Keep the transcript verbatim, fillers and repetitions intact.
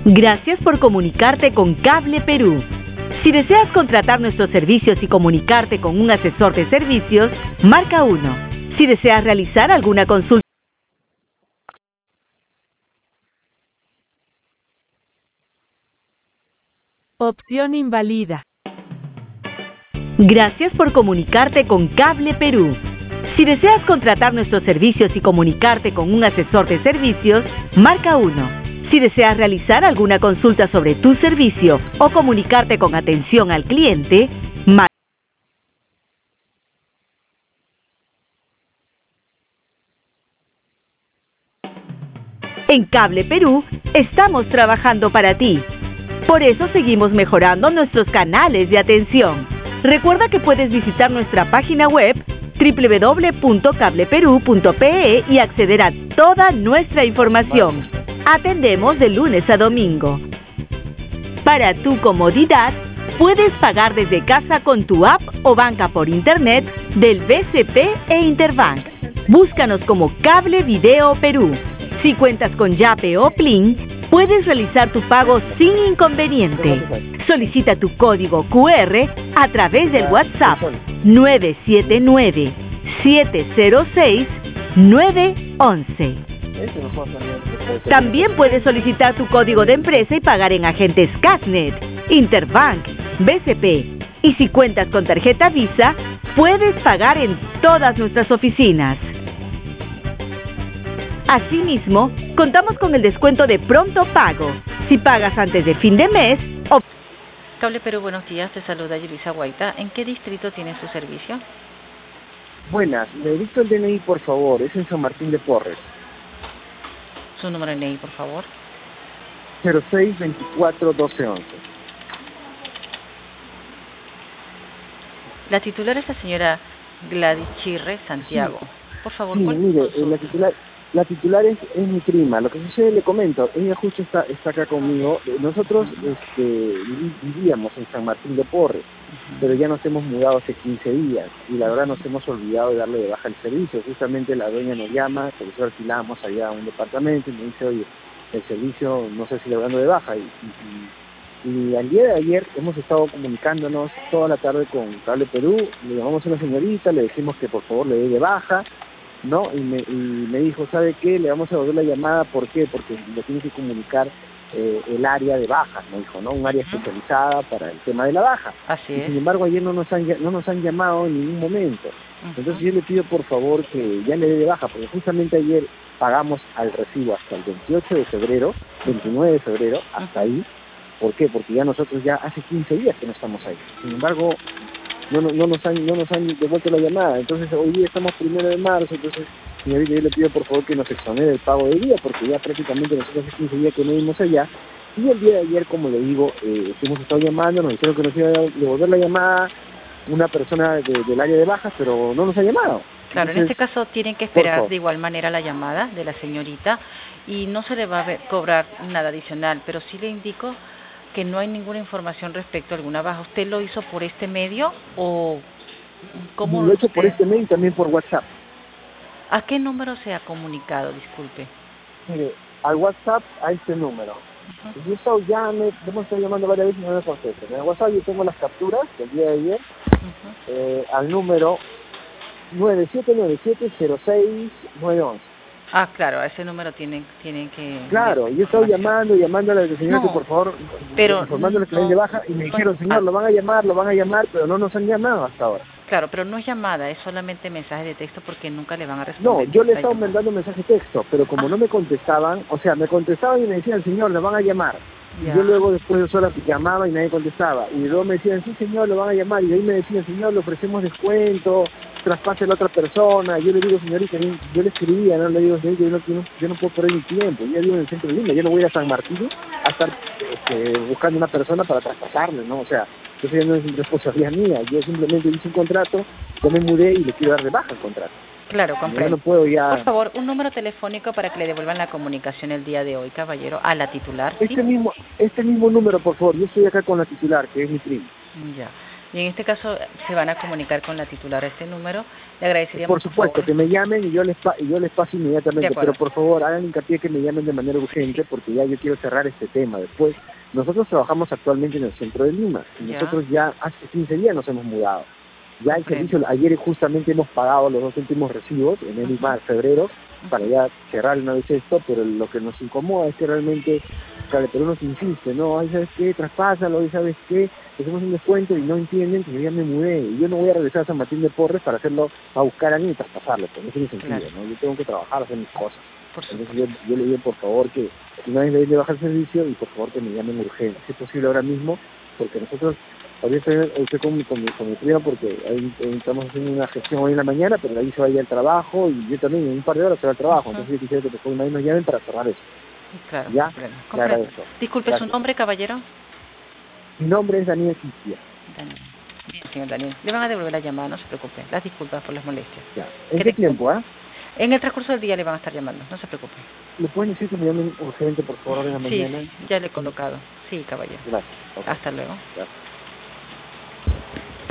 Gracias por comunicarte con Cable Perú. Si deseas contratar nuestros servicios y comunicarte con un asesor de servicios, marca uno. Si deseas realizar alguna consulta, opción invalida. Gracias por comunicarte con Cable Perú. Si deseas contratar nuestros servicios y comunicarte con un asesor de servicios, marca uno. Si deseas realizar alguna consulta sobre tu servicio o comunicarte con atención al cliente, marca. En Cable Perú estamos trabajando para ti. Por eso seguimos mejorando nuestros canales de atención. Recuerda que puedes visitar nuestra página web doble u doble u doble u punto cable perú punto pe e y acceder a toda nuestra información. Atendemos de lunes a domingo. Para tu comodidad, puedes pagar desde casa con tu app o banca por internet del B C P e Interbank. Búscanos como Cable Video Perú. Si cuentas con Yape o Plin, puedes realizar tu pago sin inconveniente. Solicita tu código cu erre a través del WhatsApp nueve siete nueve, siete cero seis, nueve uno uno. También puedes solicitar tu código de empresa y pagar en agentes Casnet, Interbank, B C P. Y si cuentas con tarjeta Visa, puedes pagar en todas nuestras oficinas. Asimismo, contamos con el descuento de pronto pago. Si pagas antes de fin de mes o... Cable Perú, buenos días. Te saluda Yulisa Guaita. ¿En qué distrito tiene su servicio? Buenas. Le dicto el D N I, por favor. Es en San Martín de Porres. Su número de D N I, por favor. cero seis veinticuatro doce once. La titular es la señora Gladys Chirre Santiago. Sí. Por favor, sí, ¿cuál mire, es su... la titular... La titular es, es mi prima. Lo que sucede, le comento, ella justo está está acá conmigo. Nosotros este, vivíamos en San Martín de Porres, uh-huh. pero ya nos hemos mudado hace quince días y la verdad nos hemos olvidado de darle de baja el servicio. Justamente la dueña nos llama, por eso alquilamos allá un departamento y me dice, oye, el servicio no sé si le dando de baja. Y, y, y al día de ayer hemos estado comunicándonos toda la tarde con Cable Perú, le llamamos a una señorita, le decimos que por favor le dé de baja, ¿no? Y me, y me dijo, ¿sabe qué? Le vamos a devolver la llamada, ¿por qué? Porque le tiene que comunicar eh, el área de bajas, me dijo, ¿no? Un área especializada para el tema de la baja. Así y es. Sin embargo, ayer no nos han no nos han llamado en ningún momento. Uh-huh. Entonces yo le pido por favor que ya le dé de baja, porque justamente ayer pagamos al recibo hasta el veintiocho de febrero, veintinueve de febrero, hasta uh-huh. ahí. ¿Por qué? Porque ya nosotros ya hace quince días que no estamos ahí. Sin embargo, No, no, no, nos han, no nos han devuelto la llamada. Entonces hoy día estamos primero de marzo, entonces señorita, yo le pido por favor que nos exonere el pago del día, porque ya prácticamente nosotros hace quince días que no vimos allá, y el día de ayer, como le digo, eh, hemos estado llamando, nos dijeron que nos iba a devolver la llamada una persona de, del área de bajas, pero no nos ha llamado. Claro, entonces, en este caso tienen que esperar de igual manera la llamada de la señorita, y no se le va a ver, cobrar nada adicional, pero sí le indico que no hay ninguna información respecto a alguna baja. ¿Usted lo hizo por este medio o cómo? Lo he hecho usted... por este medio y también por WhatsApp. ¿A qué número se ha comunicado? Disculpe. Mire, al WhatsApp a este número. Uh-huh. Yo he estado ya, me, hemos estado llamando varias veces y no me contestan. En el WhatsApp yo tengo las capturas del día de ayer, uh-huh. eh, al número nueve siete nueve siete cero seis nueve once. Ah, claro, a ese número tienen tienen que... Claro, yo he estado llamando, llamándole al señor no, que por favor, pero informándole que no, le den de baja, y me dijeron, señor, lo van a llamar, lo van a llamar, pero no nos han llamado hasta ahora. Claro, pero no es llamada, es solamente mensaje de texto porque nunca le van a responder. No, yo le he estado mandando mensaje de texto, pero como ah. no me contestaban, o sea, me contestaban y me decían, señor, le van a llamar. Ya. Y yo luego después de dos horas llamaba y nadie contestaba. Y luego me decían, sí señor, lo van a llamar. Y de ahí me decían, señor, le ofrecemos descuento, traspase a la otra persona. Yo le digo, señorita, yo le escribía, no le digo, señorita, yo no, yo no, yo no puedo perder mi tiempo. Yo vivo en el centro de Lima, yo no voy a ir a San Martín a estar este, buscando una persona para traspasarle, ¿no? O sea, eso ya no es responsabilidad mía. Yo simplemente hice un contrato, yo me mudé y le quiero dar de baja el contrato. Claro, comprendo. Yo no puedo ya... Por favor, un número telefónico para que le devuelvan la comunicación el día de hoy, caballero, a la titular. ¿Sí? Este mismo este mismo número, por favor. Yo estoy acá con la titular, que es mi prima. Ya. Y en este caso se van a comunicar con la titular a este número. Le agradeceríamos. Por supuesto, por que me llamen y yo les pa y yo les paso inmediatamente, pero por favor hagan hincapié que me llamen de manera urgente, porque ya yo quiero cerrar este tema. Después, nosotros trabajamos actualmente en el centro de Lima, y ya. nosotros ya hace quince días nos hemos mudado. Ya el servicio, ayer justamente hemos pagado los dos últimos recibos, en el uh-huh. febrero, para ya cerrar una vez esto, pero lo que nos incomoda es que realmente Cable Perú nos insiste, no, ay, ¿sabes qué? Traspásalo, ay, ¿sabes qué? Hacemos un descuento y no entienden que yo ya me mudé, y yo no voy a regresar a San Martín de Porres para hacerlo, a buscar a alguien y traspasarlo, porque no tiene sentido, claro. ¿no? Yo tengo que trabajar, hacer mis cosas. Por Entonces yo, yo le digo, por favor, que una vez de bajar el servicio, y por favor que me llamen urgente, si es posible ahora mismo, porque nosotros, ahorita estoy, estoy con, mi, con, mi, con mi prima, porque ahí, ahí estamos haciendo una gestión hoy en la mañana, pero de ahí se va a ir al trabajo, y yo también en un par de horas se va al trabajo, uh-huh. entonces yo quisiera que por favor una vez nos llamen para cerrar eso. Claro, ¿Ya? Claro. Disculpe, Gracias. ¿Su nombre, caballero? Mi nombre es Daniel Quicia. Daniel. Bien, señor Daniel. Le van a devolver la llamada, no se preocupe. Las disculpas por las molestias. Ya. ¿En qué, qué tiempo, ah? ¿eh? En el transcurso del día le van a estar llamando, no se preocupe. ¿Le pueden decir que me llamen urgente, por favor, en la mañana? Sí, ya le he colocado. Sí, caballero. Gracias. Okay. Hasta luego. Gracias.